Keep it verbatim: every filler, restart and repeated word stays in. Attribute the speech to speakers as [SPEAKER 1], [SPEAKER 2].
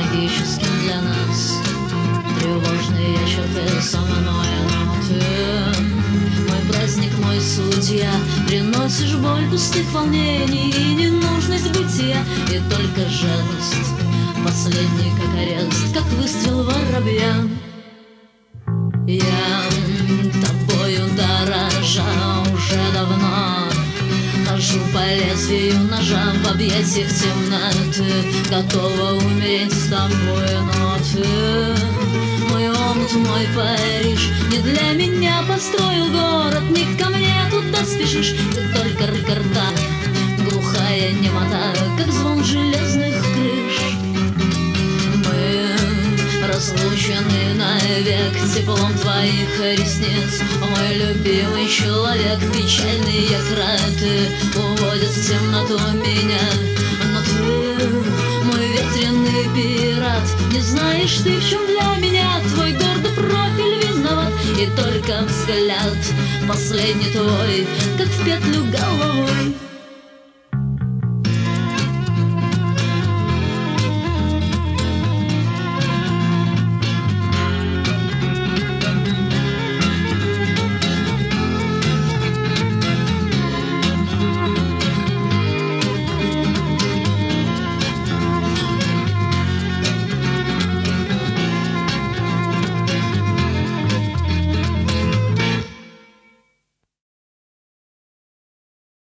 [SPEAKER 1] магическим для нас. Тревожные счеты со мной, но ты мой праздник, мой судья. Приносишь боль пустых волнений и ненужность бытия, и только жалость последний, как арест, как выстрел воробья. Я тобою дорожа уже давно, хожу по лезвию ножа в объятиях темноты, готова умереть с тобой, но ты мой омут, мой Париж, не для меня построил город, не ко мне туда спешишь, ты только рыка-рта, глухая немота, как звон железных крыш. Мы разлучены навек теплом твоих ресниц, мой любимый человек, печальные краты уводят в темноту меня. Но ты, мой ветреный пират, не знаешь ты, в чем для меня твой гордый профиль виноват, и только взгляд последний твой, как в петлю головой.